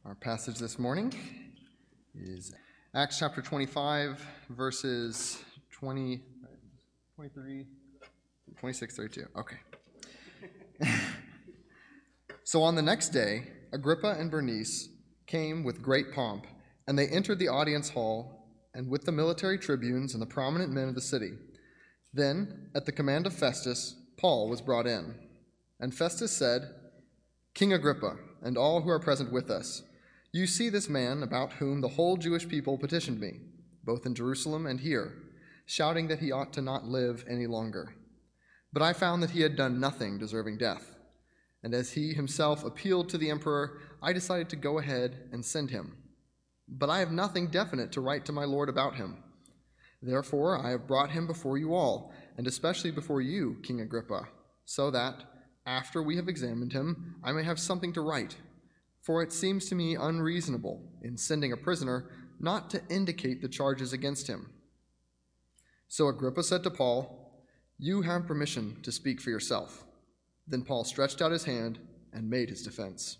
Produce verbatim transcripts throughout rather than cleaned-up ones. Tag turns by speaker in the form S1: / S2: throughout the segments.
S1: Our passage this morning is Acts chapter twenty-five, verses twenty, twenty-three, twenty-six, thirty-two. Okay. So on the next day, Agrippa and Bernice came with great pomp, and they entered the audience hall, and with the military tribunes and the prominent men of the city. Then, at the command of Festus, Paul was brought in. And Festus said, "King Agrippa, and all who are present with us, you see this man about whom the whole Jewish people petitioned me, both in Jerusalem and here, shouting that he ought to not live any longer. But I found that he had done nothing deserving death. And as he himself appealed to the emperor, I decided to go ahead and send him. But I have nothing definite to write to my lord about him. Therefore I have brought him before you all, and especially before you, King Agrippa, so that, after we have examined him, I may have something to write. For it seems to me unreasonable, in sending a prisoner, not to indicate the charges against him." So Agrippa said to Paul, "You have permission to speak for yourself." Then Paul stretched out his hand and made his defense.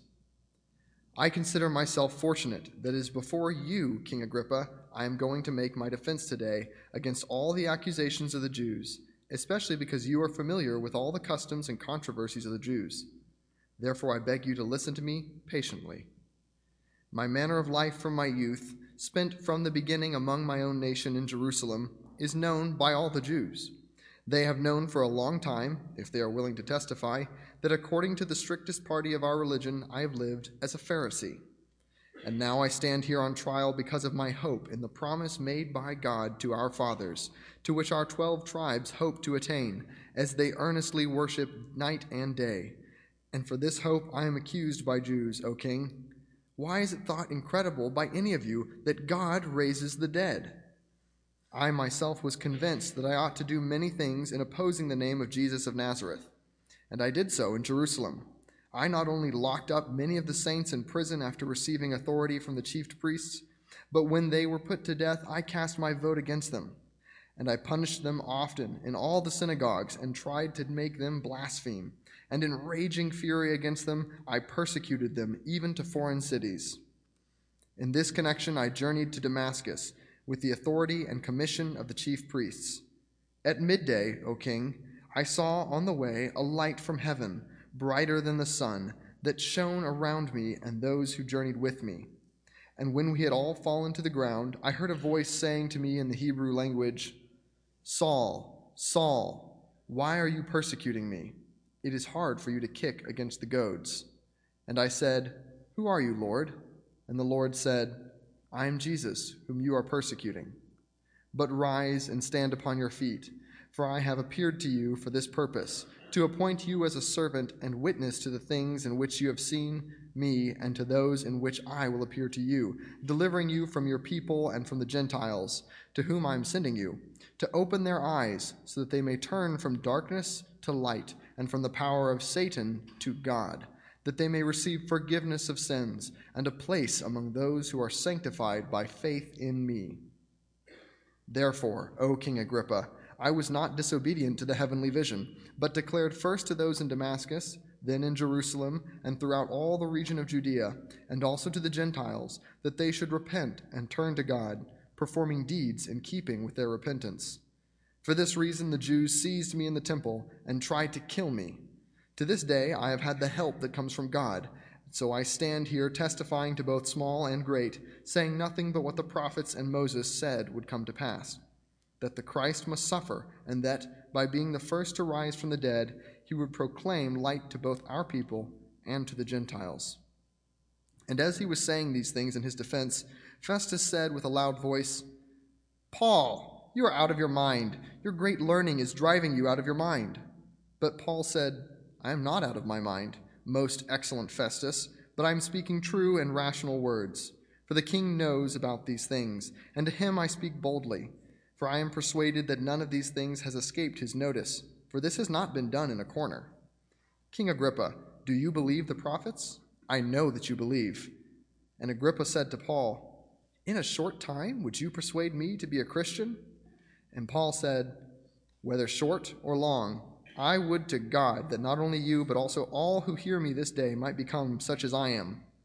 S1: "I consider myself fortunate that it is before you, King Agrippa, I am going to make my defense today against all the accusations of the Jews, especially because you are familiar with all the customs and controversies of the Jews. Therefore I beg you to listen to me patiently. My manner of life from my youth, spent from the beginning among my own nation in Jerusalem, is known by all the Jews. They have known for a long time, if they are willing to testify, that according to the strictest party of our religion I have lived as a Pharisee. And now I stand here on trial because of my hope in the promise made by God to our fathers, to which our twelve tribes hope to attain, as they earnestly worship night and day. And for this hope I am accused by Jews, O king. Why is it thought incredible by any of you that God raises the dead? I myself was convinced that I ought to do many things in opposing the name of Jesus of Nazareth. And I did so in Jerusalem. I not only locked up many of the saints in prison after receiving authority from the chief priests, but when they were put to death, I cast my vote against them. And I punished them often in all the synagogues and tried to make them blaspheme. And in raging fury against them, I persecuted them, even to foreign cities. In this connection, I journeyed to Damascus with the authority and commission of the chief priests. At midday, O king, I saw on the way a light from heaven, brighter than the sun, that shone around me and those who journeyed with me. And when we had all fallen to the ground, I heard a voice saying to me in the Hebrew language, 'Saul, Saul, why are you persecuting me? It is hard for you to kick against the goads.' And I said, 'Who are you, Lord?' And the Lord said, 'I am Jesus, whom you are persecuting. But rise and stand upon your feet, for I have appeared to you for this purpose, to appoint you as a servant and witness to the things in which you have seen me and to those in which I will appear to you, delivering you from your people and from the Gentiles, to whom I am sending you, to open their eyes so that they may turn from darkness to light and from the power of Satan to God, that they may receive forgiveness of sins and a place among those who are sanctified by faith in me. Therefore, O King Agrippa, I was not disobedient to the heavenly vision, but declared first to those in Damascus, then in Jerusalem, and throughout all the region of Judea, and also to the Gentiles, that they should repent and turn to God, performing deeds in keeping with their repentance. For this reason the Jews seized me in the temple and tried to kill me. To this day I have had the help that comes from God, so I stand here testifying to both small and great, saying nothing but what the prophets and Moses said would come to pass, that the Christ must suffer, and that, by being the first to rise from the dead, he would proclaim light to both our people and to the Gentiles." And as he was saying these things in his defense, Festus said with a loud voice, "Paul, you are out of your mind. Your great learning is driving you out of your mind." But Paul said, "I am not out of my mind, most excellent Festus, but I am speaking true and rational words. For the king knows about these things, and to him I speak boldly. For I am persuaded that none of these things has escaped his notice, for this has not been done in a corner. King Agrippa, do you believe the prophets? I know that you believe." And Agrippa said to Paul, "In a short time would you persuade me to be a Christian?" And Paul said, "Whether short or long, I would to God that not only you, but also all who hear me this day might become such as I am."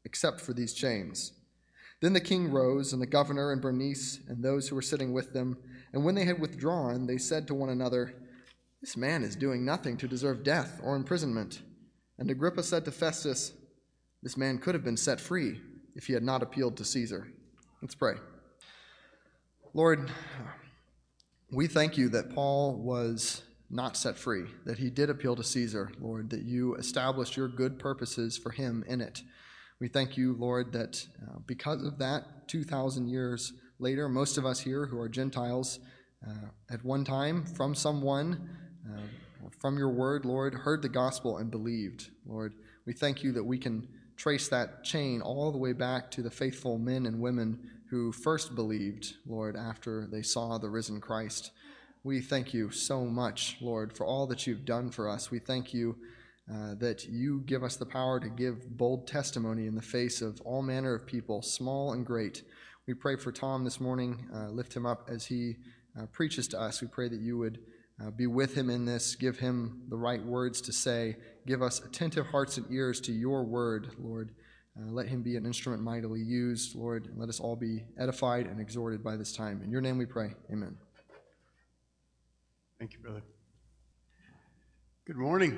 S1: except for these chains." Then the king rose, and the governor and Bernice and those who were sitting with them, and when they had withdrawn, they said to one another, "This man is doing nothing to deserve death or imprisonment." And Agrippa said to Festus, "This man could have been set free if he had not appealed to Caesar." Let's pray. Lord, we thank you that Paul was not set free, that he did appeal to Caesar, Lord, that you established your good purposes for him in it. We thank you, Lord, that uh, because of that, two thousand years later, most of us here who are Gentiles, uh, at one time, from someone, uh, or from your word, Lord, heard the gospel and believed. Lord, we thank you that we can trace that chain all the way back to the faithful men and women who first believed, Lord, after they saw the risen Christ. We thank you so much, Lord, for all that you've done for us. We thank you Uh, that you give us the power to give bold testimony in the face of all manner of people, small and great. We pray for Tom this morning. Uh, lift him up as he uh, preaches to us. We pray that you would uh, be with him in this, give him the right words to say, give us attentive hearts and ears to your word, Lord. Uh, let him be an instrument mightily used, Lord, and let us all be edified and exhorted by this time. In your name we pray. Amen.
S2: Thank you, brother. Good morning.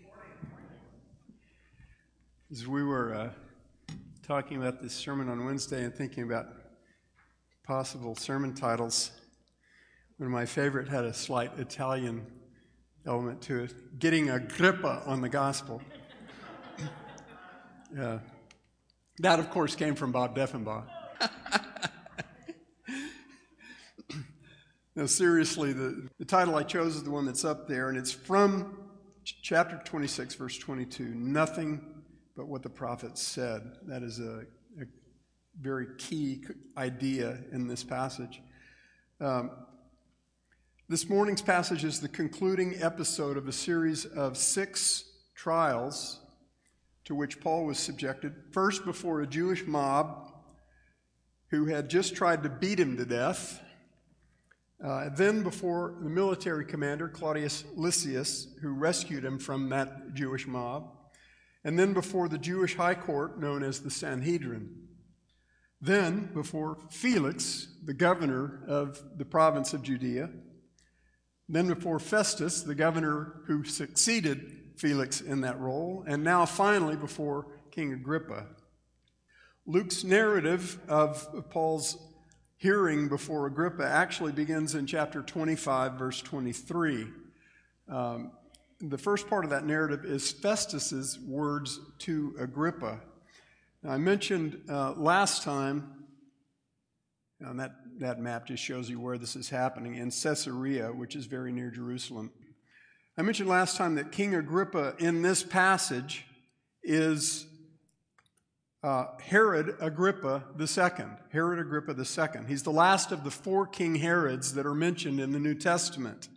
S2: As we were uh, talking about this sermon on Wednesday and thinking about possible sermon titles, one of my favorite had a slight Italian element to it, "Getting Agrippa on the Gospel." uh, that, of course, came from Bob Deffenbaugh. No, seriously, the, the title I chose is the one that's up there, and it's from ch- chapter twenty-six, verse twenty-two, "Nothing but what the prophets said." That is a, a very key idea in this passage. Um, this morning's passage is the concluding episode of a series of six trials to which Paul was subjected, first before a Jewish mob who had just tried to beat him to death, uh, then before the military commander, Claudius Lysias, who rescued him from that Jewish mob, and then before the Jewish high court known as the Sanhedrin. Then before Felix, the governor of the province of Judea. Then before Festus, the governor who succeeded Felix in that role. And now finally before King Agrippa. Luke's narrative of Paul's hearing before Agrippa actually begins in chapter twenty-five, verse twenty-three. Um, The first part of that narrative is Festus's words to Agrippa. Now, I mentioned uh, last time, and that, that map just shows you where this is happening, in Caesarea, which is very near Jerusalem. I mentioned last time that King Agrippa in this passage is uh, Herod Agrippa the Second. Herod Agrippa the Second. He's the last of the four King Herods that are mentioned in the New Testament.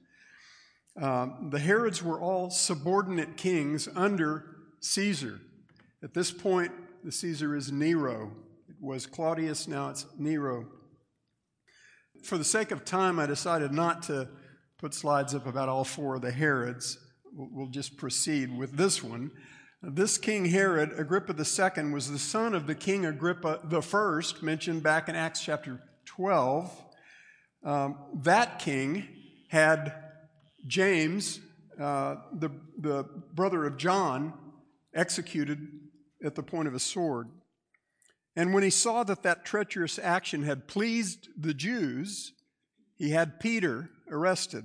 S2: Um, the Herods were all subordinate kings under Caesar. At this point, the Caesar is Nero. It was Claudius, now it's Nero. For the sake of time, I decided not to put slides up about all four of the Herods. We'll, we'll just proceed with this one. This King Herod, Agrippa the Second, was the son of the King Agrippa the First, mentioned back in Acts chapter twelve. Um, that king had James, uh, the, the brother of John, executed at the point of a sword. And when he saw that that treacherous action had pleased the Jews, he had Peter arrested.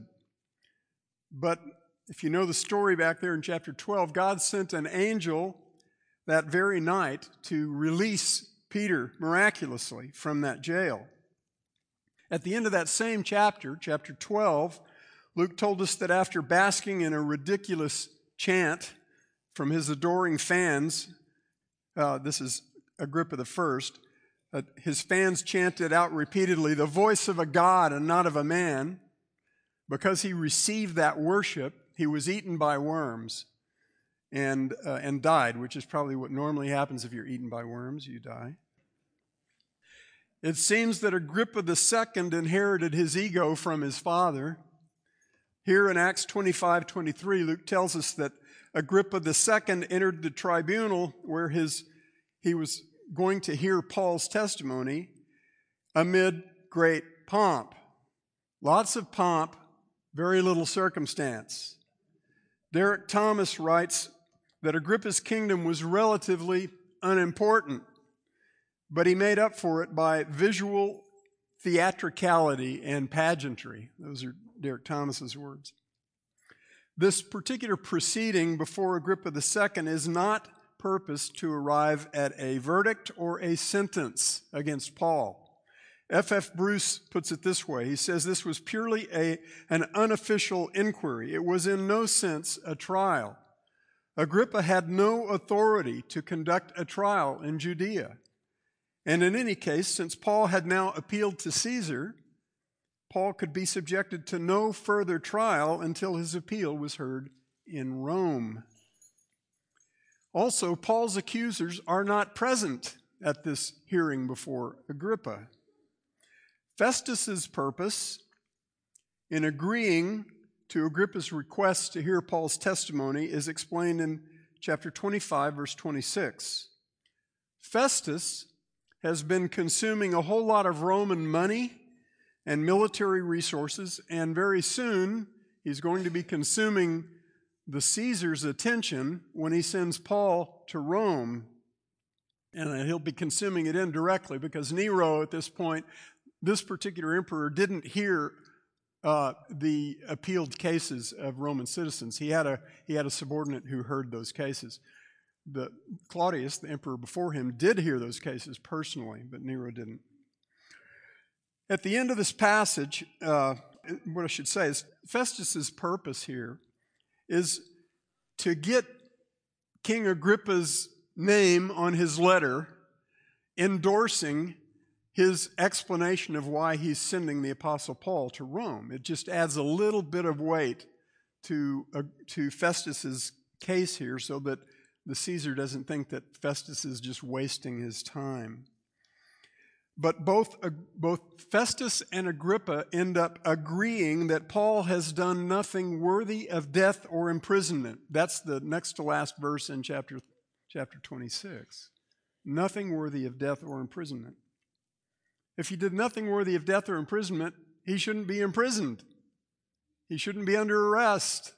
S2: But if you know the story back there in chapter twelve, God sent an angel that very night to release Peter miraculously from that jail. At the end of that same chapter, chapter twelve, Luke told us that after basking in a ridiculous chant from his adoring fans, uh, this is Agrippa the First, uh, his fans chanted out repeatedly, "The voice of a God and not of a man." Because he received that worship, he was eaten by worms and, uh, and died, which is probably what normally happens if you're eaten by worms, you die. It seems that Agrippa the Second inherited his ego from his father. Here in Acts twenty-five twenty-three, Luke tells us that Agrippa the Second entered the tribunal where his he was going to hear Paul's testimony amid great pomp. Lots of pomp, very little circumstance. Derek Thomas writes that Agrippa's kingdom was relatively unimportant, but he made up for it by visual theatricality and pageantry. Those are Derek Thomas's words. This particular proceeding before Agrippa the Second is not purposed to arrive at a verdict or a sentence against Paul. F F Bruce puts it this way. He says this was purely a, an unofficial inquiry. It was in no sense a trial. Agrippa had no authority to conduct a trial in Judea. And in any case, since Paul had now appealed to Caesar, Paul could be subjected to no further trial until his appeal was heard in Rome. Also, Paul's accusers are not present at this hearing before Agrippa. Festus's purpose in agreeing to Agrippa's request to hear Paul's testimony is explained in chapter twenty-five, verse twenty-six. Festus has been consuming a whole lot of Roman money and military resources, and very soon he's going to be consuming the Caesar's attention when he sends Paul to Rome. And he'll be consuming it indirectly because Nero at this point, this particular emperor, didn't hear uh, the appealed cases of Roman citizens. He had a he had a subordinate who heard those cases. The Claudius, the emperor before him, did hear those cases personally, but Nero didn't. At the end of this passage, uh, what I should say is Festus's purpose here is to get King Agrippa's name on his letter endorsing his explanation of why he's sending the Apostle Paul to Rome. It just adds a little bit of weight to, uh, to Festus's case here so that the Caesar doesn't think that Festus is just wasting his time. But both, uh, both Festus and Agrippa end up agreeing that Paul has done nothing worthy of death or imprisonment. That's the next to last verse in chapter, chapter twenty-six. Nothing worthy of death or imprisonment. If he did nothing worthy of death or imprisonment, he shouldn't be imprisoned. He shouldn't be under arrest.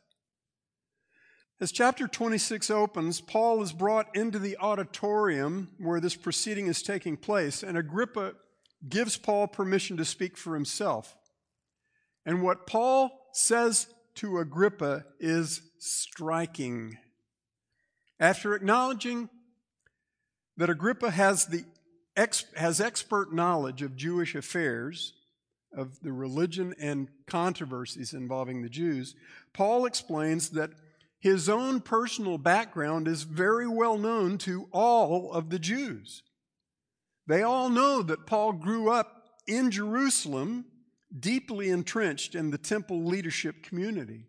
S2: As chapter twenty-six opens, Paul is brought into the auditorium where this proceeding is taking place, and Agrippa gives Paul permission to speak for himself. And what Paul says to Agrippa is striking. After acknowledging that Agrippa has, the ex, has expert knowledge of Jewish affairs, of the religion and controversies involving the Jews, Paul explains that his own personal background is very well known to all of the Jews. They all know that Paul grew up in Jerusalem, deeply entrenched in the temple leadership community.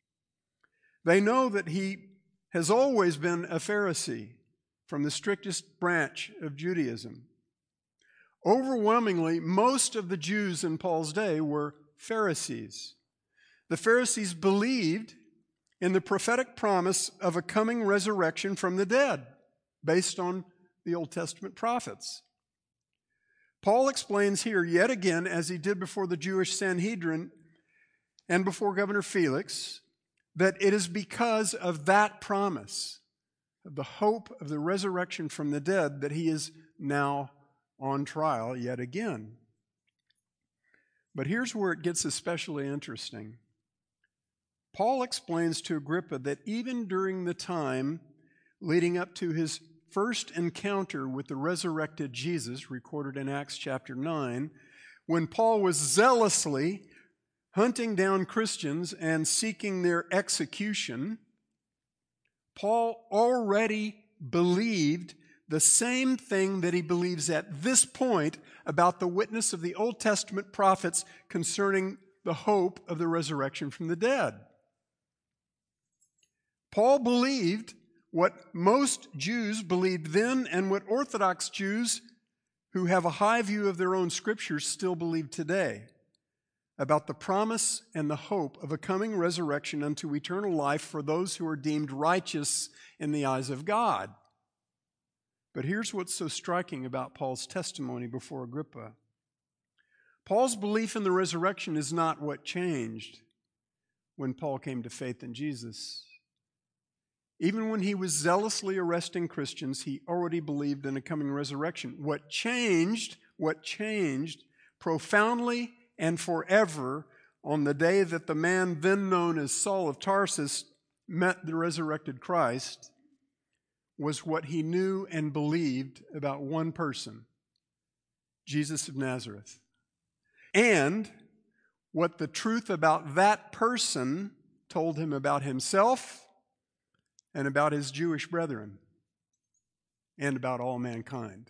S2: They know that he has always been a Pharisee from the strictest branch of Judaism. Overwhelmingly, most of the Jews in Paul's day were Pharisees. The Pharisees believed in the prophetic promise of a coming resurrection from the dead, based on the Old Testament prophets. Paul explains here yet again, as he did before the Jewish Sanhedrin and before Governor Felix, that it is because of that promise, of the hope of the resurrection from the dead, that he is now on trial yet again. But here's where it gets especially interesting. Paul explains to Agrippa that even during the time leading up to his first encounter with the resurrected Jesus, recorded in Acts chapter nine, when Paul was zealously hunting down Christians and seeking their execution, Paul already believed the same thing that he believes at this point about the witness of the Old Testament prophets concerning the hope of the resurrection from the dead. Paul believed what most Jews believed then and what Orthodox Jews who have a high view of their own scriptures still believe today about the promise and the hope of a coming resurrection unto eternal life for those who are deemed righteous in the eyes of God. But here's what's so striking about Paul's testimony before Agrippa. Paul's belief in the resurrection is not what changed when Paul came to faith in Jesus. Even when he was zealously arresting Christians, he already believed in a coming resurrection. What changed, what changed profoundly and forever on the day that the man then known as Saul of Tarsus met the resurrected Christ was what he knew and believed about one person, Jesus of Nazareth. And what the truth about that person told him about himself and about his Jewish brethren and about all mankind.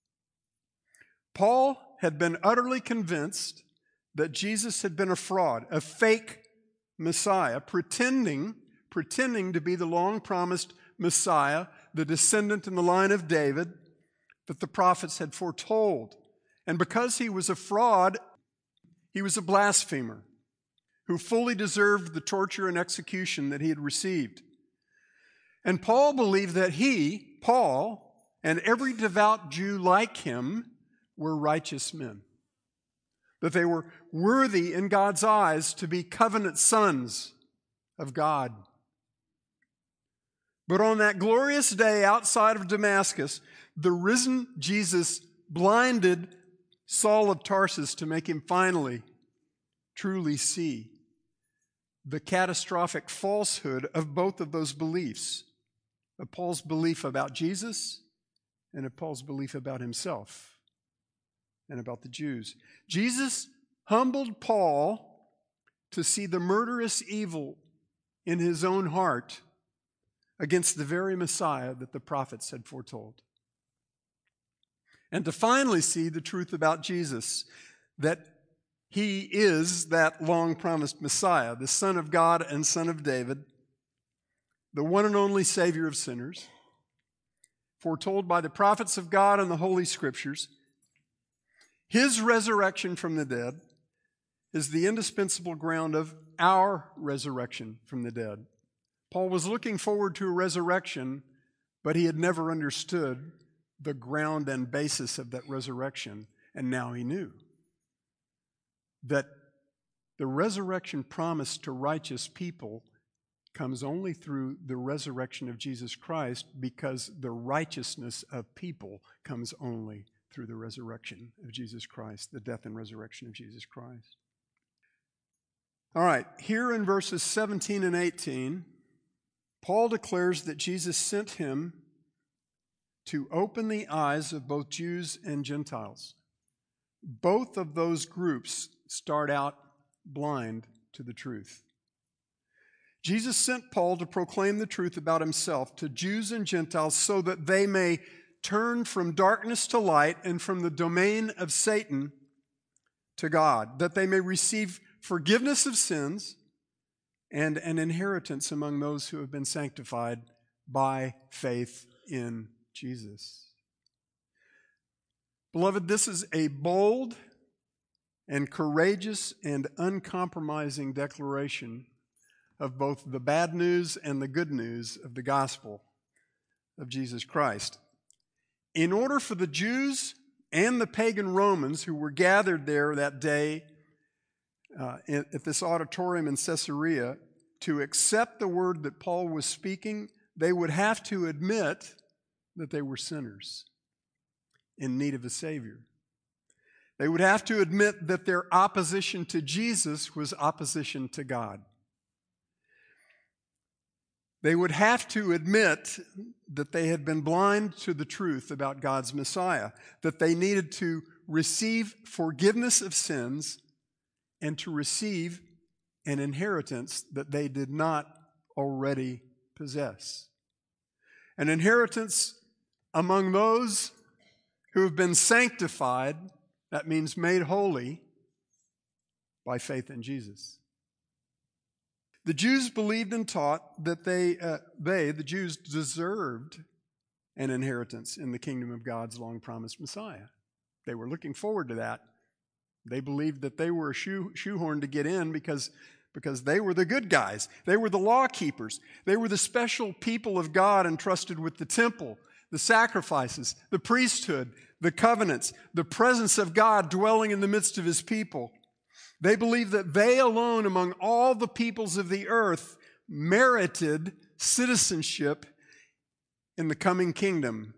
S2: Paul had been utterly convinced that Jesus had been a fraud, a fake Messiah, pretending, pretending to be the long-promised Messiah, the descendant in the line of David that the prophets had foretold. And because he was a fraud, he was a blasphemer who fully deserved the torture and execution that he had received. And Paul believed that he, Paul, and every devout Jew like him were righteous men, that they were worthy in God's eyes to be covenant sons of God. But on that glorious day outside of Damascus, the risen Jesus blinded Saul of Tarsus to make him finally, truly see the catastrophic falsehood of both of those beliefs, of Paul's belief about Jesus and of Paul's belief about himself and about the Jews. Jesus humbled Paul to see the murderous evil in his own heart against the very Messiah that the prophets had foretold. And to finally see the truth about Jesus, that he is that long-promised Messiah, the Son of God and Son of David, the one and only Savior of sinners, foretold by the prophets of God and the Holy Scriptures. His resurrection from the dead is the indispensable ground of our resurrection from the dead. Paul was looking forward to a resurrection, but he had never understood the ground and basis of that resurrection, and now he knew that the resurrection promised to righteous people comes only through the resurrection of Jesus Christ, because the righteousness of people comes only through the resurrection of Jesus Christ, the death and resurrection of Jesus Christ. All right, here in verses seventeen and eighteen, Paul declares that Jesus sent him to open the eyes of both Jews and Gentiles. Both of those groups start out blind to the truth. Jesus sent Paul to proclaim the truth about himself to Jews and Gentiles so that they may turn from darkness to light and from the domain of Satan to God, that they may receive forgiveness of sins and an inheritance among those who have been sanctified by faith in Jesus. Beloved, this is a bold and courageous and uncompromising declaration of both the bad news and the good news of the gospel of Jesus Christ. In order for the Jews and the pagan Romans who were gathered there that day uh, at this auditorium in Caesarea to accept the word that Paul was speaking, they would have to admit that they were sinners in need of a Savior. They would have to admit that their opposition to Jesus was opposition to God. They would have to admit that they had been blind to the truth about God's Messiah, that they needed to receive forgiveness of sins and to receive an inheritance that they did not already possess. An inheritance among those who have been sanctified, that means made holy, by faith in Jesus. The Jews believed and taught that they, uh, they, the Jews, deserved an inheritance in the kingdom of God's long-promised Messiah. They were looking forward to that. They believed that they were a shoe, shoehorn to get in because, because they were the good guys. They were the law keepers. They were the special people of God entrusted with the temple. the sacrifices, the priesthood, the covenants, the presence of God dwelling in the midst of his people. They believed that they alone among all the peoples of the earth merited citizenship in the coming kingdom.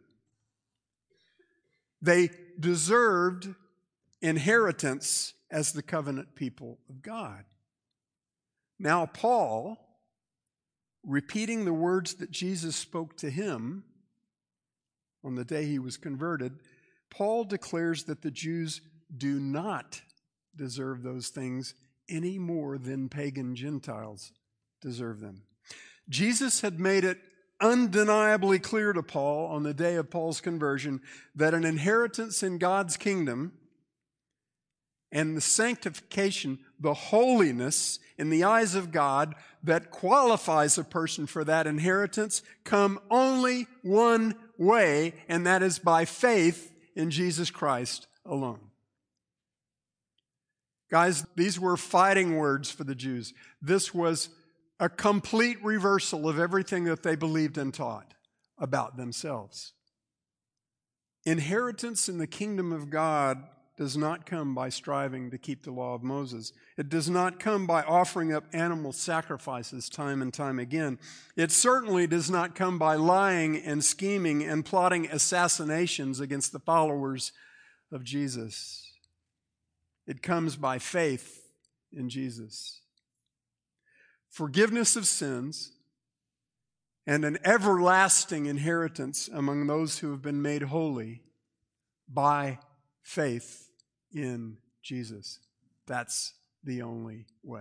S2: They deserved inheritance as the covenant people of God. Now Paul, repeating the words that Jesus spoke to him on the day he was converted, Paul declares that the Jews do not deserve those things any more than pagan Gentiles deserve them. Jesus had made it undeniably clear to Paul on the day of Paul's conversion that an inheritance in God's kingdom and the sanctification, the holiness in the eyes of God that qualifies a person for that inheritance come only one way, and that is by faith in Jesus Christ alone. Guys, these were fighting words for the Jews. This was a complete reversal of everything that they believed and taught about themselves. Inheritance in the kingdom of God does not come by striving to keep the law of Moses. It does not come by offering up animal sacrifices time and time again. It certainly does not come by lying and scheming and plotting assassinations against the followers of Jesus. It comes by faith in Jesus. Forgiveness of sins and an everlasting inheritance among those who have been made holy by faith in Jesus. That's the only way.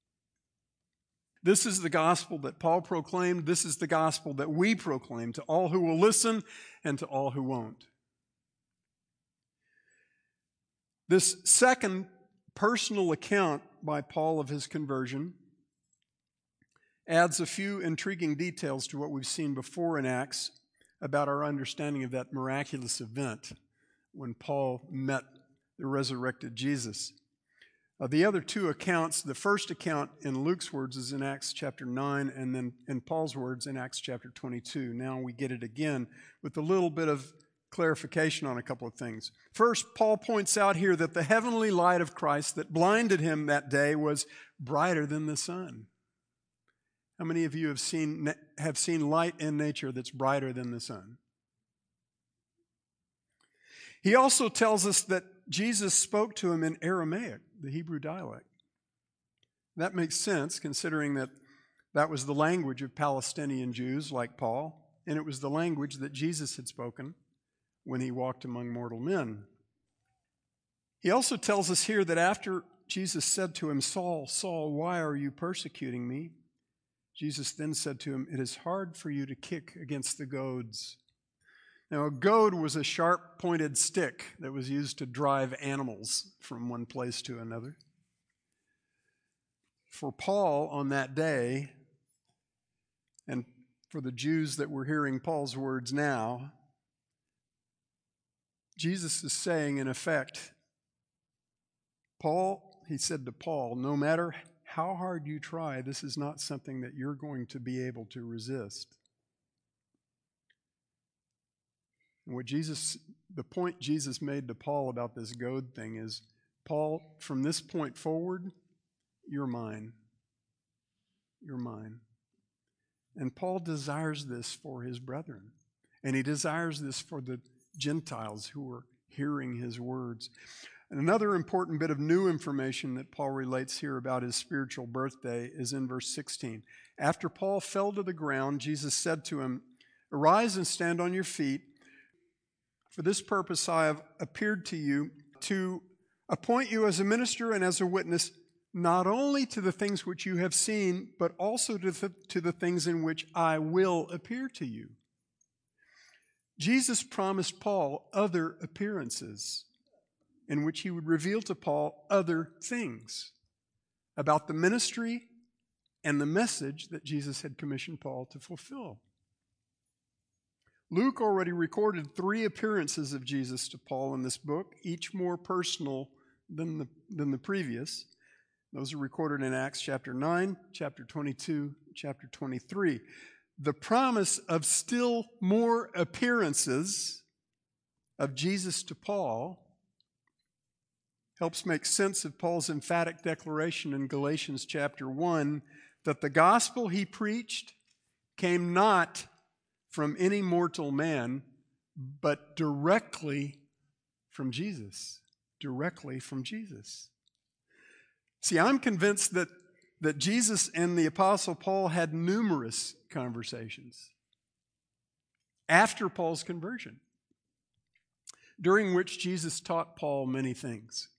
S2: This is the gospel that Paul proclaimed. This is the gospel that we proclaim to all who will listen and to all who won't. This second personal account by Paul of his conversion adds a few intriguing details to what we've seen before in Acts about our understanding of that miraculous event when Paul met the resurrected Jesus. Uh, the other two accounts, the first account in Luke's words is in Acts chapter nine, and then in Paul's words in Acts chapter twenty-two. Now we get it again with a little bit of clarification on a couple of things. First, Paul points out here that the heavenly light of Christ that blinded him that day was brighter than the sun. How many of you have seen, have seen light in nature that's brighter than the sun? He also tells us that Jesus spoke to him in Aramaic, the Hebrew dialect. That makes sense considering that that was the language of Palestinian Jews like Paul, and it was the language that Jesus had spoken when he walked among mortal men. He also tells us here that after Jesus said to him, "Saul, Saul, why are you persecuting me?" Jesus then said to him, "It is hard for you to kick against the goads." Now, a goad was a sharp-pointed stick that was used to drive animals from one place to another. For Paul on that day, and for the Jews that were hearing Paul's words now, Jesus is saying, in effect, Paul, he said to Paul, no matter how hard you try, this is not something that you're going to be able to resist. And what Jesus, the point Jesus made to Paul about this goad thing is, Paul, from this point forward, you're mine. You're mine. And Paul desires this for his brethren. And he desires this for the Gentiles who are hearing his words. And another important bit of new information that Paul relates here about his spiritual birthday is in verse sixteen. After Paul fell to the ground, Jesus said to him, "Arise and stand on your feet. For this purpose I have appeared to you, to appoint you as a minister and as a witness, not only to the things which you have seen, but also to the, to the things in which I will appear to you." Jesus promised Paul other appearances in which he would reveal to Paul other things about the ministry and the message that Jesus had commissioned Paul to fulfill. Luke already recorded three appearances of Jesus to Paul in this book, each more personal than the, than the previous. Those are recorded in Acts chapter nine, chapter twenty-two, chapter twenty-three. the promise of still more appearances of Jesus to Paul helps make sense of Paul's emphatic declaration in Galatians chapter one that the gospel he preached came not from any mortal man, but directly from Jesus. Directly from Jesus. See, I'm convinced that, that Jesus and the Apostle Paul had numerous conversations after Paul's conversion, during which Jesus taught Paul many things.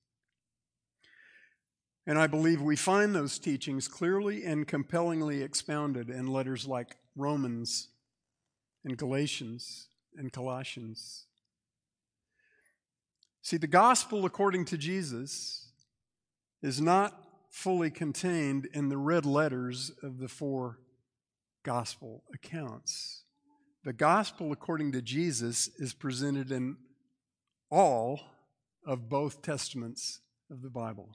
S2: And I believe we find those teachings clearly and compellingly expounded in letters like Romans and Galatians and Colossians. See, the gospel according to Jesus is not fully contained in the red letters of the four gospel accounts. The gospel according to Jesus is presented in all of both testaments of the Bible.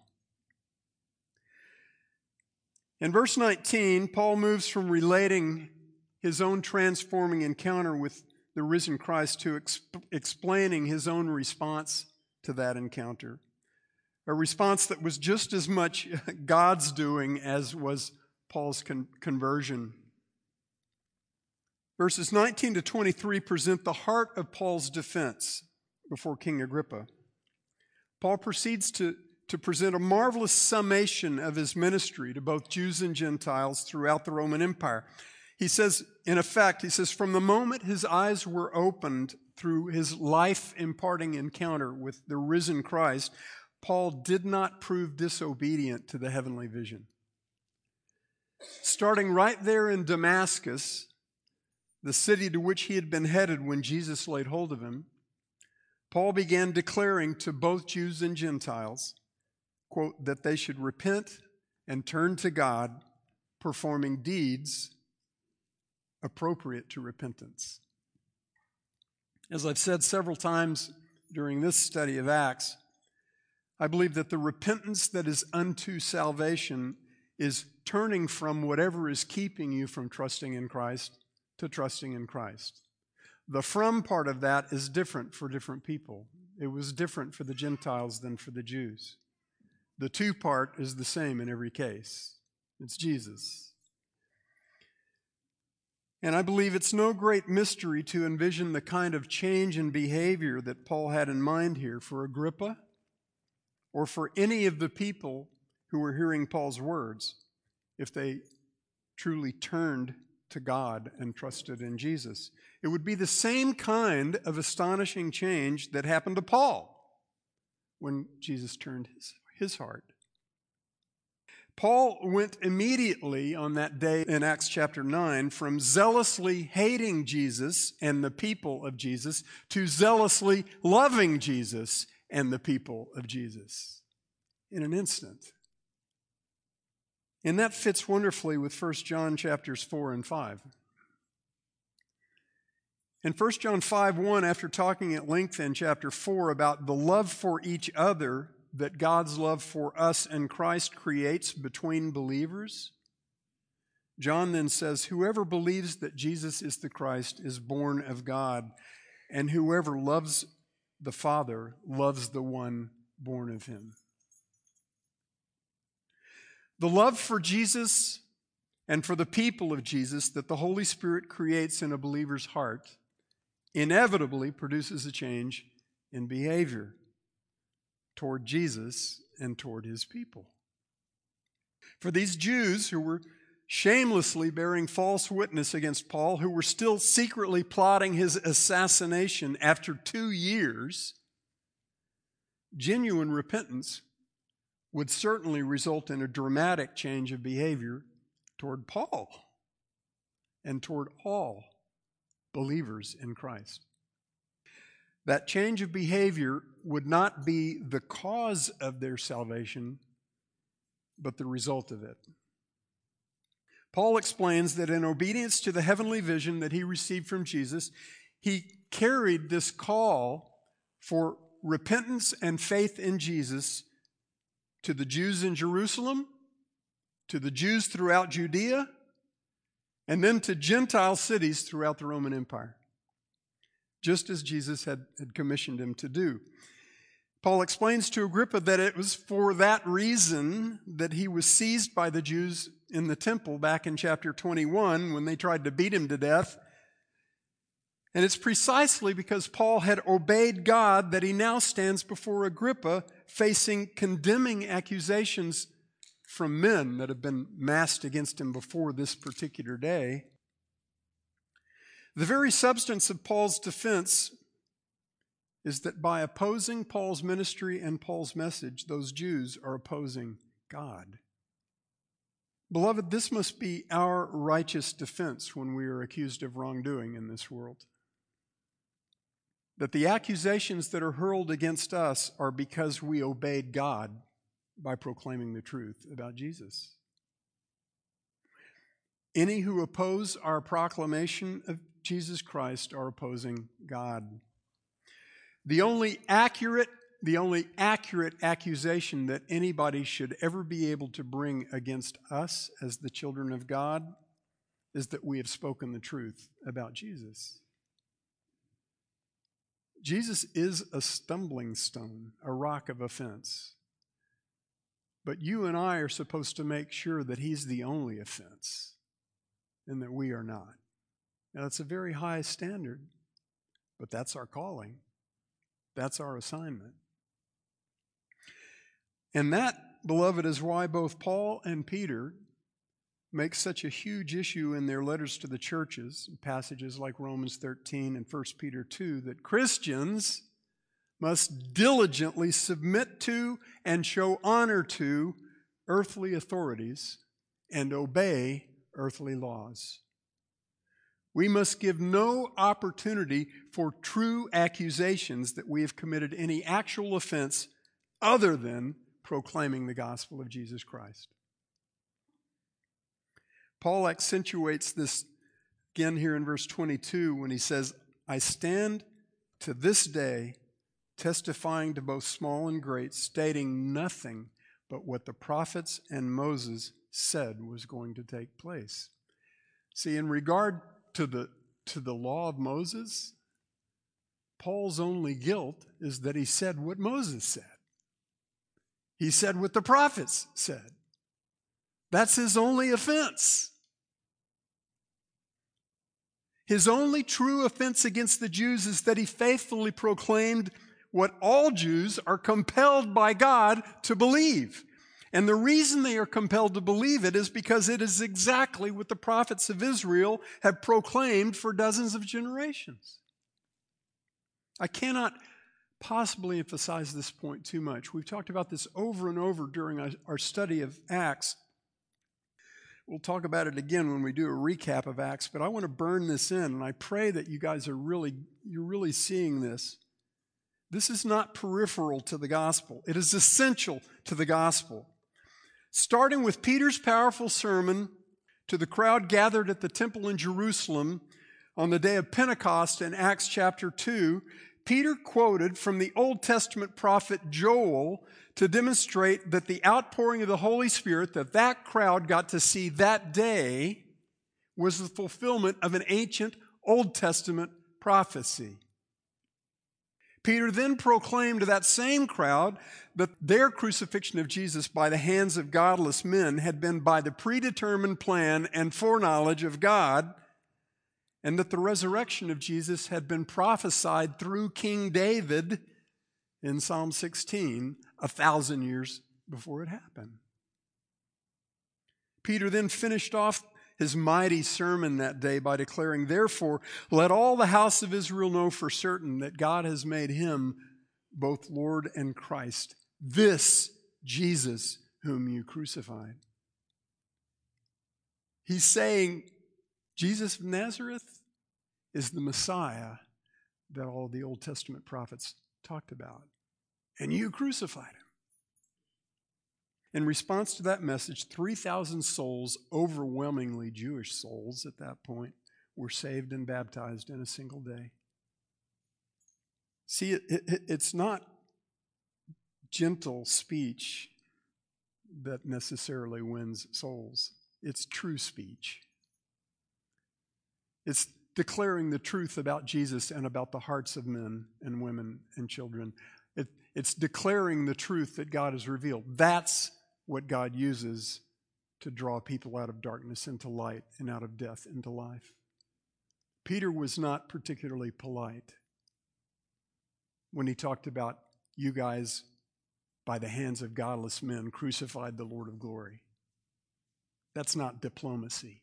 S2: In verse nineteen, Paul moves from relating his own transforming encounter with the risen Christ to exp- explaining his own response to that encounter, a response that was just as much God's doing as was Paul's con- conversion. Verses nineteen to twenty-three present the heart of Paul's defense before King Agrippa. Paul proceeds to to present a marvelous summation of his ministry to both Jews and Gentiles throughout the Roman Empire. He says, in effect, he says, from the moment his eyes were opened through his life-imparting encounter with the risen Christ, Paul did not prove disobedient to the heavenly vision. Starting right there in Damascus, the city to which he had been headed when Jesus laid hold of him, Paul began declaring to both Jews and Gentiles, quote, that they should repent and turn to God, performing deeds appropriate to repentance. As I've said several times during this study of Acts, I believe that the repentance that is unto salvation is turning from whatever is keeping you from trusting in Christ to trusting in Christ. The from part of that is different for different people. It was different for the Gentiles than for the Jews. The to part is the same in every case. It's Jesus. And I believe it's no great mystery to envision the kind of change in behavior that Paul had in mind here for Agrippa or for any of the people who were hearing Paul's words if they truly turned to God and trusted in Jesus. It would be the same kind of astonishing change that happened to Paul when Jesus turned his, his heart. Paul went immediately on that day in Acts chapter nine from zealously hating Jesus and the people of Jesus to zealously loving Jesus and the people of Jesus in an instant. And that fits wonderfully with First John chapters four and five. In First John five one, after talking at length in chapter four about the love for each other that God's love for us and Christ creates between believers, John then says, whoever believes that Jesus is the Christ is born of God, and whoever loves the Father loves the one born of him. The love for Jesus and for the people of Jesus that the Holy Spirit creates in a believer's heart inevitably produces a change in behavior toward Jesus and toward his people. For these Jews who were shamelessly bearing false witness against Paul, who were still secretly plotting his assassination after two years, genuine repentance would certainly result in a dramatic change of behavior toward Paul and toward all believers in Christ. That change of behavior would not be the cause of their salvation, but the result of it. Paul explains that in obedience to the heavenly vision that he received from Jesus, he carried this call for repentance and faith in Jesus to the Jews in Jerusalem, to the Jews throughout Judea, and then to Gentile cities throughout the Roman Empire, just as Jesus had, had commissioned him to do. Paul explains to Agrippa that it was for that reason that he was seized by the Jews in the temple back in chapter twenty-one when they tried to beat him to death. And it's precisely because Paul had obeyed God that he now stands before Agrippa facing condemning accusations from men that have been massed against him before this particular day. The very substance of Paul's defense is that by opposing Paul's ministry and Paul's message, those Jews are opposing God. Beloved, this must be our righteous defense when we are accused of wrongdoing in this world. That the accusations that are hurled against us are because we obeyed God by proclaiming the truth about Jesus. Any who oppose our proclamation of Jesus Christ are opposing God. The only accurate, the only accurate accusation that anybody should ever be able to bring against us as the children of God is that we have spoken the truth about Jesus. Jesus is a stumbling stone, a rock of offense. But you and I are supposed to make sure that he's the only offense and that we are not. Now, that's a very high standard, but that's our calling. That's our assignment. And that, beloved, is why both Paul and Peter make such a huge issue in their letters to the churches, passages like Romans thirteen and First Peter two, that Christians must diligently submit to and show honor to earthly authorities and obey earthly laws. We must give no opportunity for true accusations that we have committed any actual offense other than proclaiming the gospel of Jesus Christ. Paul accentuates this again here in verse twenty-two when he says, I stand to this day testifying to both small and great, stating nothing but what the prophets and Moses said was going to take place. See, in regard to the, to the law of Moses, Paul's only guilt is that he said what Moses said. He said what the prophets said. That's his only offense. His only true offense against the Jews is that he faithfully proclaimed what all Jews are compelled by God to believe. And the reason they are compelled to believe it is because it is exactly what the prophets of Israel have proclaimed for dozens of generations. I cannot possibly emphasize this point too much. We've talked about this over and over during our, our study of Acts. We'll talk about it again when we do a recap of Acts, but I want to burn this in, and I pray that you guys are really, you're really seeing this. This is not peripheral to the gospel. It is essential to the gospel. Starting with Peter's powerful sermon to the crowd gathered at the temple in Jerusalem on the day of Pentecost in Acts chapter two, Peter quoted from the Old Testament prophet Joel to demonstrate that the outpouring of the Holy Spirit that that crowd got to see that day was the fulfillment of an ancient Old Testament prophecy. Peter then proclaimed to that same crowd that their crucifixion of Jesus by the hands of godless men had been by the predetermined plan and foreknowledge of God, and that the resurrection of Jesus had been prophesied through King David in Psalm sixteen, a thousand years before it happened. Peter then finished off his mighty sermon that day by declaring, therefore, let all the house of Israel know for certain that God has made him both Lord and Christ, this Jesus whom you crucified. He's saying, Jesus of Nazareth is the Messiah that all the Old Testament prophets talked about. And you crucified him. In response to that message, three thousand souls, overwhelmingly Jewish souls at that point, were saved and baptized in a single day. See, it, it, it's not gentle speech that necessarily wins souls. It's true speech. It's declaring the truth about Jesus and about the hearts of men and women and children. It, it's declaring the truth that God has revealed. That's what God uses to draw people out of darkness into light and out of death into life. Peter was not particularly polite when he talked about you guys, by the hands of godless men, crucified the Lord of glory. That's not diplomacy.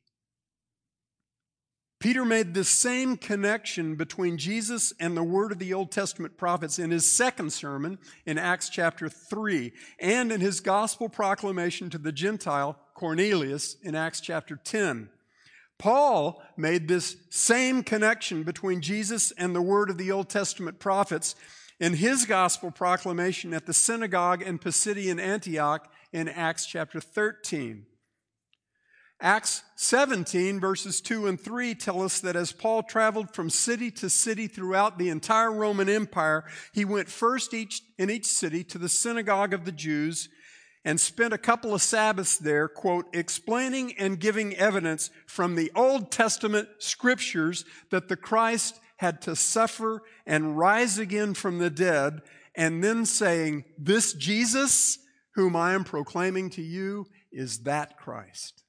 S2: Peter made this same connection between Jesus and the word of the Old Testament prophets in his second sermon in Acts chapter three, and in his gospel proclamation to the Gentile Cornelius in Acts chapter ten. Paul made this same connection between Jesus and the word of the Old Testament prophets in his gospel proclamation at the synagogue in Pisidian Antioch in Acts chapter thirteen. Acts seventeen, verses two and three tell us that as Paul traveled from city to city throughout the entire Roman Empire, he went first each, in each city to the synagogue of the Jews and spent a couple of Sabbaths there, quote, explaining and giving evidence from the Old Testament scriptures that the Christ had to suffer and rise again from the dead, and then saying, this Jesus, whom I am proclaiming to you, is that Christ.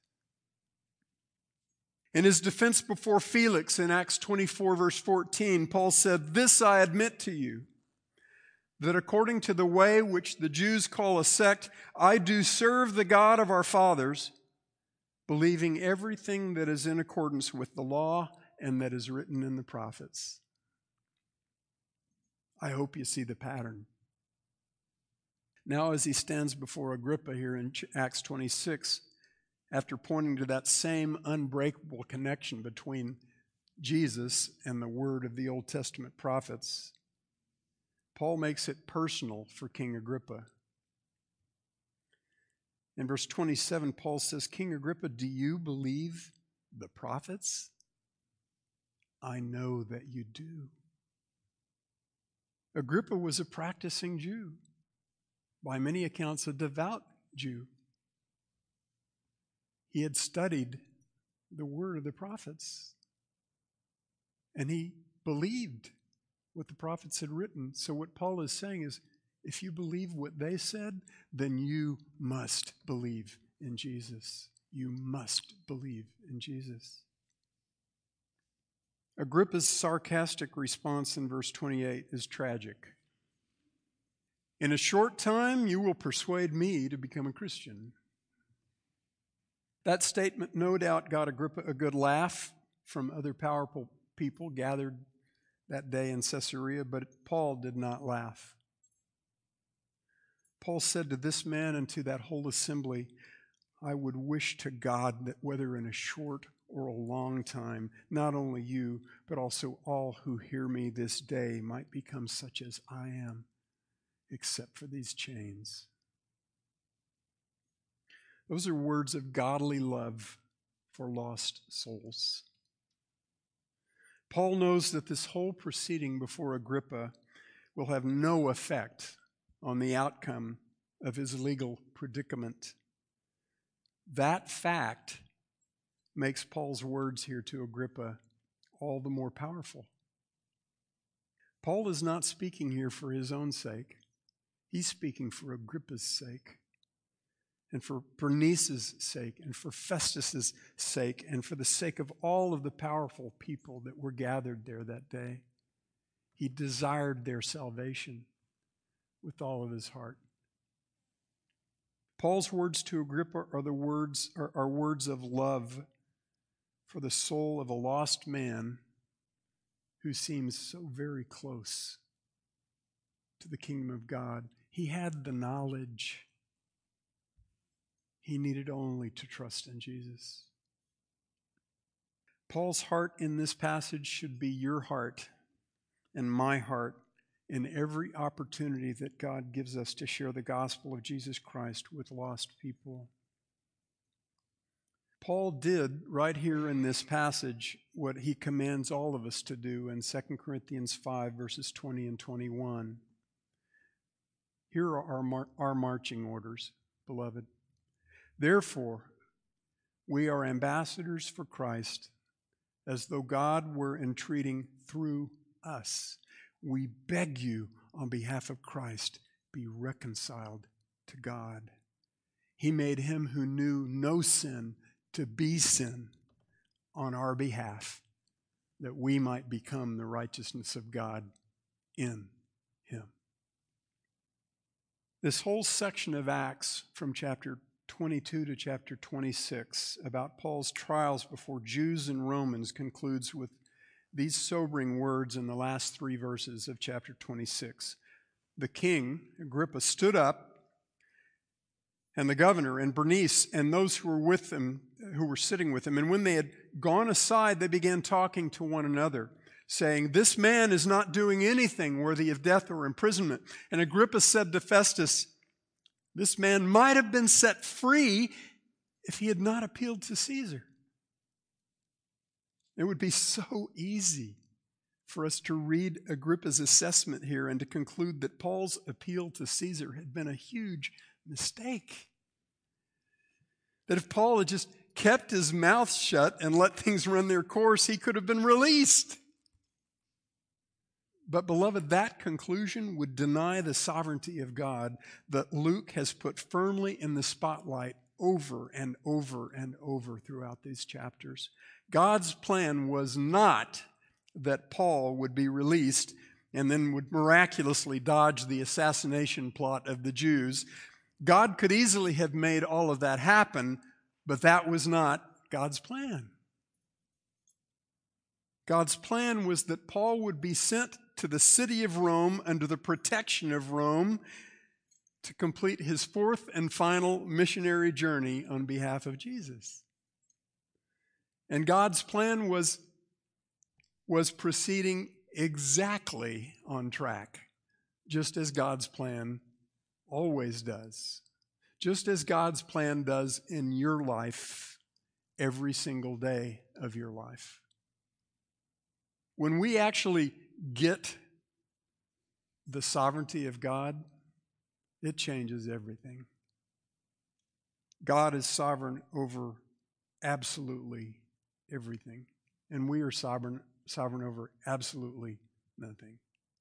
S2: In his defense before Felix in Acts twenty-four, verse fourteen, Paul said, this I admit to you, that according to the way which the Jews call a sect, I do serve the God of our fathers, believing everything that is in accordance with the law and that is written in the prophets. I hope you see the pattern. Now as he stands before Agrippa here in Acts twenty-six, after pointing to that same unbreakable connection between Jesus and the word of the Old Testament prophets, Paul makes it personal for King Agrippa. In verse twenty-seven, Paul says, King Agrippa, do you believe the prophets? I know that you do. Agrippa was a practicing Jew, by many accounts a devout Jew. He had studied the word of the prophets, and he believed what the prophets had written. So what Paul is saying is, if you believe what they said, then you must believe in Jesus. You must believe in Jesus. Agrippa's sarcastic response in verse twenty-eight is tragic. In a short time, you will persuade me to become a Christian. That statement no doubt got Agrippa a good laugh from other powerful people gathered that day in Caesarea, but Paul did not laugh. Paul said to this man and to that whole assembly, I would wish to God that whether in a short or a long time, not only you, but also all who hear me this day might become such as I am, except for these chains. Those are words of godly love for lost souls. Paul knows that this whole proceeding before Agrippa will have no effect on the outcome of his legal predicament. That fact makes Paul's words here to Agrippa all the more powerful. Paul is not speaking here for his own sake. He's speaking for Agrippa's sake, and for Bernice's sake, and for Festus's sake, and for the sake of all of the powerful people that were gathered there that day. He desired their salvation with all of his heart. Paul's words to Agrippa are the words are, are words of love for the soul of a lost man who seems so very close to the kingdom of God. He had the knowledge. He needed only to trust in Jesus. Paul's heart in this passage should be your heart and my heart in every opportunity that God gives us to share the gospel of Jesus Christ with lost people. Paul did right here in this passage what he commands all of us to do in Second Corinthians five, verses twenty and twenty-one. Here are our, mar- our marching orders, beloved. Therefore, we are ambassadors for Christ, as though God were entreating through us. We beg you, on behalf of Christ, be reconciled to God. He made him who knew no sin to be sin on our behalf, that we might become the righteousness of God in him. This whole section of Acts from chapter twenty-two to chapter twenty-six about Paul's trials before Jews and Romans concludes with these sobering words in the last three verses of chapter twenty-six. The king, Agrippa, stood up, and the governor and Bernice and those who were with him, who were sitting with him, and when they had gone aside, they began talking to one another, saying, "This man is not doing anything worthy of death or imprisonment." And Agrippa said to Festus, "This man might have been set free if he had not appealed to Caesar." It would be so easy for us to read Agrippa's assessment here and to conclude that Paul's appeal to Caesar had been a huge mistake. That if Paul had just kept his mouth shut and let things run their course, he could have been released. But, beloved, that conclusion would deny the sovereignty of God that Luke has put firmly in the spotlight over and over and over throughout these chapters. God's plan was not that Paul would be released and then would miraculously dodge the assassination plot of the Jews. God could easily have made all of that happen, but that was not God's plan. God's plan was that Paul would be sent to the city of Rome under the protection of Rome to complete his fourth and final missionary journey on behalf of Jesus. And God's plan was, was proceeding exactly on track, just as God's plan always does. Just as God's plan does in your life every single day of your life. When we actually get the sovereignty of God, it changes everything. God is sovereign over absolutely everything, and we are sovereign, sovereign over absolutely nothing.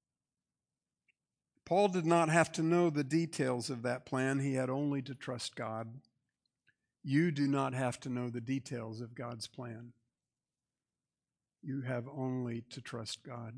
S2: Paul did not have to know the details of that plan. He had only to trust God. You do not have to know the details of God's plan. You have only to trust God.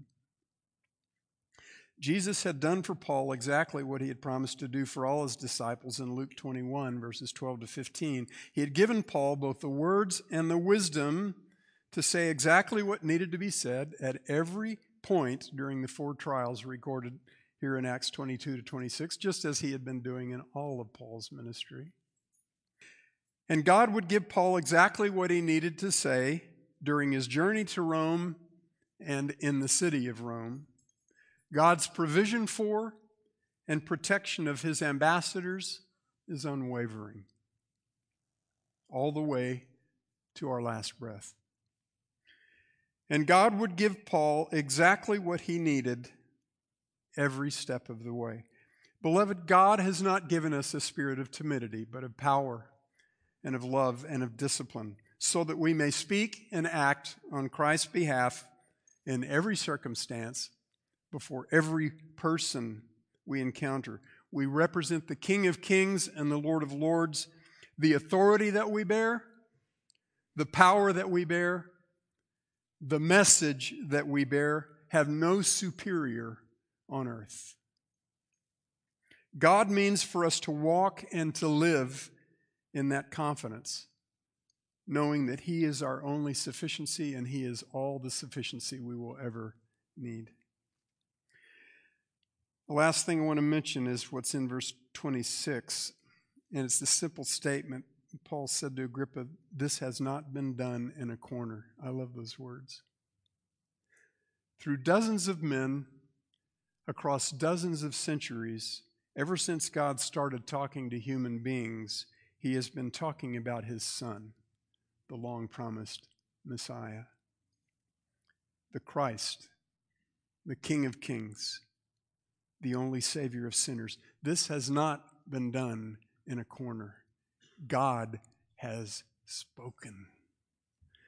S2: Jesus had done for Paul exactly what he had promised to do for all his disciples in Luke twenty-one, verses twelve to fifteen. He had given Paul both the words and the wisdom to say exactly what needed to be said at every point during the four trials recorded here in Acts twenty-two to twenty-six, just as he had been doing in all of Paul's ministry. And God would give Paul exactly what he needed to say during his journey to Rome and in the city of Rome. God's provision for and protection of his ambassadors is unwavering, all the way to our last breath. And God would give Paul exactly what he needed every step of the way. Beloved, God has not given us a spirit of timidity, but of power and of love and of discipline, so that we may speak and act on Christ's behalf in every circumstance before every person we encounter. We represent the King of Kings and the Lord of Lords. The authority that we bear, the power that we bear, the message that we bear have no superior on earth. God means for us to walk and to live in that confidence, knowing that He is our only sufficiency and He is all the sufficiency we will ever need. The last thing I want to mention is what's in verse twenty-six, and it's the simple statement. Paul said to Agrippa, "This has not been done in a corner." I love those words. Through dozens of men, across dozens of centuries, ever since God started talking to human beings, He has been talking about His Son, the long-promised Messiah, the Christ, the King of Kings, the only Savior of sinners. This has not been done in a corner. God has spoken.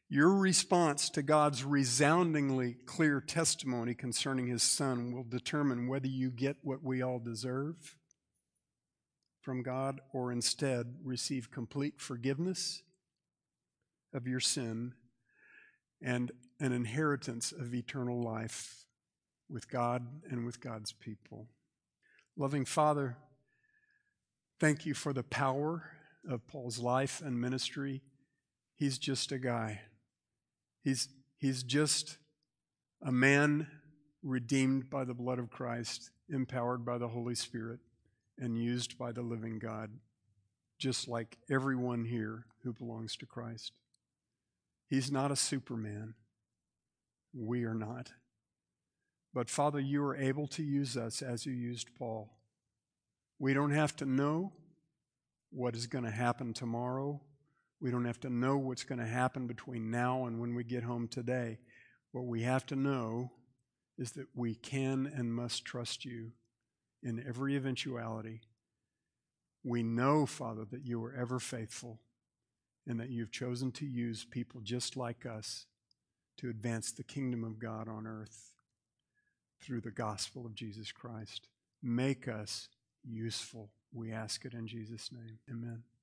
S2: Your response to God's resoundingly clear testimony concerning his Son will determine whether you get what we all deserve from God or instead receive complete forgiveness of your sin and an inheritance of eternal life with God and with God's people. Loving Father, thank you for the power of Paul's life and ministry. He's just a guy. He's, he's just a man redeemed by the blood of Christ, empowered by the Holy Spirit, and used by the living God, just like everyone here who belongs to Christ. He's not a superman. We are not. But Father, you are able to use us as you used Paul. We don't have to know what is going to happen tomorrow. We don't have to know what's going to happen between now and when we get home today. What we have to know is that we can and must trust you in every eventuality. We know, Father, that you are ever faithful and that you've chosen to use people just like us to advance the kingdom of God on earth through the gospel of Jesus Christ. Make us useful. We ask it in Jesus' name. Amen.